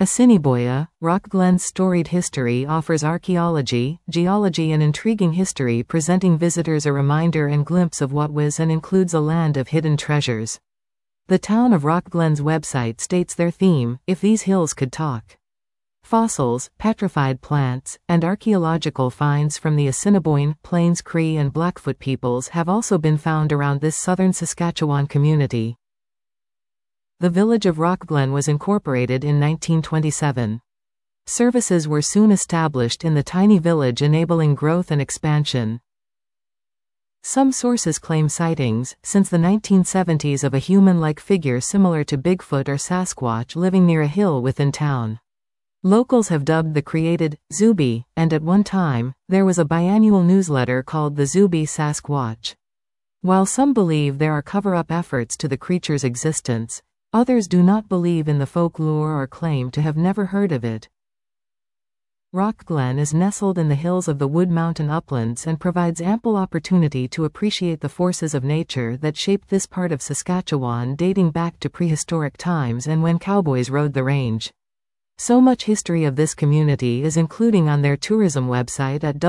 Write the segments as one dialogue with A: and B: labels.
A: Assiniboia, Rockglen's storied history offers archaeology, geology and intriguing history, presenting visitors a reminder and glimpse of what was and includes a land of hidden treasures. The town of Rockglen's website states their theme, "If These Hills Could Talk." Fossils, petrified plants, and archaeological finds from the Assiniboine, Plains Cree and Blackfoot peoples have also been found around this southern Saskatchewan community. The village of Rockglen was incorporated in 1927. Services were soon established in the tiny village, enabling growth and expansion. Some sources claim sightings, since the 1970s, of a human-like figure similar to Bigfoot or Sasquatch living near a hill within town. Locals have dubbed the created Zuby, and at one time, there was a biannual newsletter called the Zuby Sasquatch. While some believe there are cover-up efforts to the creature's existence, others do not believe in the folklore or claim to have never heard of it. Rockglen is nestled in the hills of the Wood Mountain uplands and provides ample opportunity to appreciate the forces of nature that shaped this part of Saskatchewan, dating back to prehistoric times and when cowboys rode the range. So much history of this community is including on their tourism website at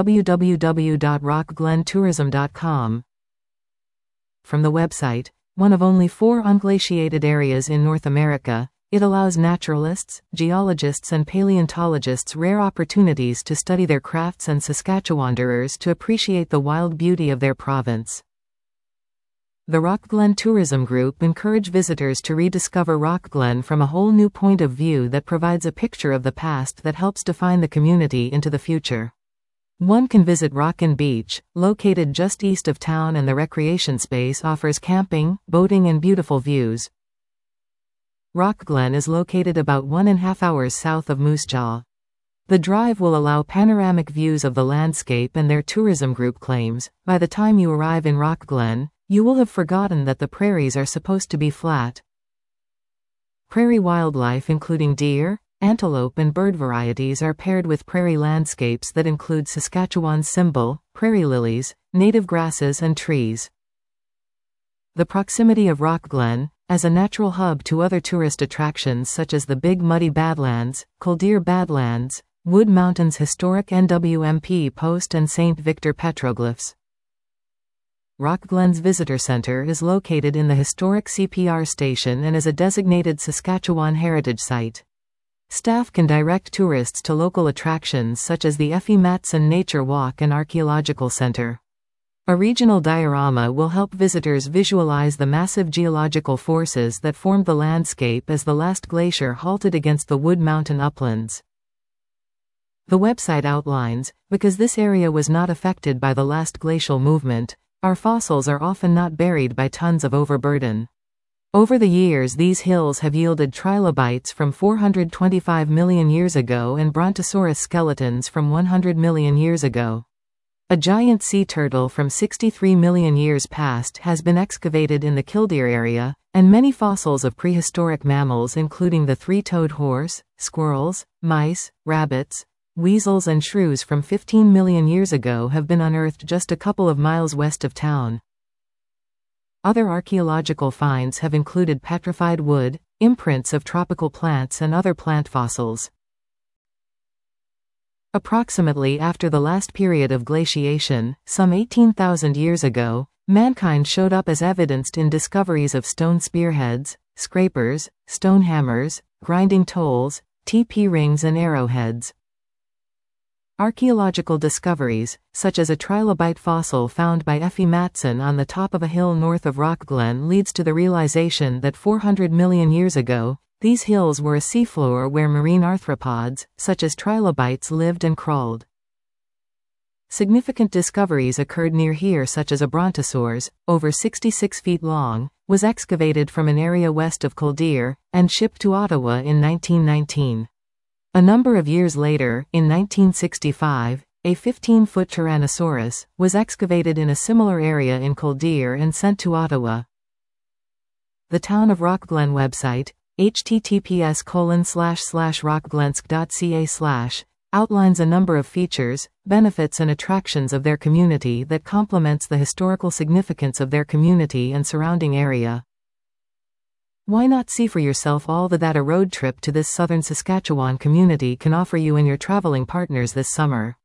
A: www.rockglentourism.com. From the website, one of only 4 unglaciated areas in North America, it allows naturalists, geologists and paleontologists rare opportunities to study their crafts and Saskatchewanderers to appreciate the wild beauty of their province. The Rockglen Tourism Group encourage visitors to rediscover Rockglen from a whole new point of view that provides a picture of the past that helps define the community into the future. One can visit Rockin Beach, located just east of town, and the recreation space offers camping, boating and beautiful views. Rockglen is located about 1.5 hours south of Moose Jaw. The drive will allow panoramic views of the landscape, and their tourism group claims, by the time you arrive in Rockglen, you will have forgotten that the prairies are supposed to be flat. Prairie wildlife including deer, antelope and bird varieties are paired with prairie landscapes that include Saskatchewan's symbol, prairie lilies, native grasses and trees. The proximity of Rockglen, as a natural hub to other tourist attractions such as the Big Muddy Badlands, Killdeer Badlands, Wood Mountain's historic NWMP post and St. Victor petroglyphs. Rockglen's Visitor Center is located in the historic CPR station and is a designated Saskatchewan Heritage Site. Staff can direct tourists to local attractions such as the Effie Matson Nature Walk and Archaeological Center. A regional diorama will help visitors visualize the massive geological forces that formed the landscape as the last glacier halted against the Wood Mountain uplands. The website outlines, because this area was not affected by the last glacial movement, our fossils are often not buried by tons of overburden. Over the years, these hills have yielded trilobites from 425 million years ago and Brontosaurus skeletons from 100 million years ago. A giant sea turtle from 63 million years past has been excavated in the Killdeer area, and many fossils of prehistoric mammals including the three-toed horse, squirrels, mice, rabbits, weasels and shrews from 15 million years ago have been unearthed just a couple of miles west of town. Other archaeological finds have included petrified wood, imprints of tropical plants and other plant fossils. Approximately after the last period of glaciation, some 18,000 years ago, mankind showed up as evidenced in discoveries of stone spearheads, scrapers, stone hammers, grinding tolls, TP rings and arrowheads. Archaeological discoveries, such as a trilobite fossil found by Effie Matson on the top of a hill north of Rockglen, leads to the realization that 400 million years ago, these hills were a seafloor where marine arthropods, such as trilobites, lived and crawled. Significant discoveries occurred near here, such as a brontosaurus, over 66 feet long, was excavated from an area west of Killdeer, and shipped to Ottawa in 1919. A number of years later, in 1965, a 15-foot Tyrannosaurus was excavated in a similar area in Killdeer and sent to Ottawa. The Town of Rockglen website, https://rockglensk.ca/ outlines a number of features, benefits and attractions of their community that complements the historical significance of their community and surrounding area. Why not see for yourself all that a road trip to this southern Saskatchewan community can offer you and your traveling partners this summer?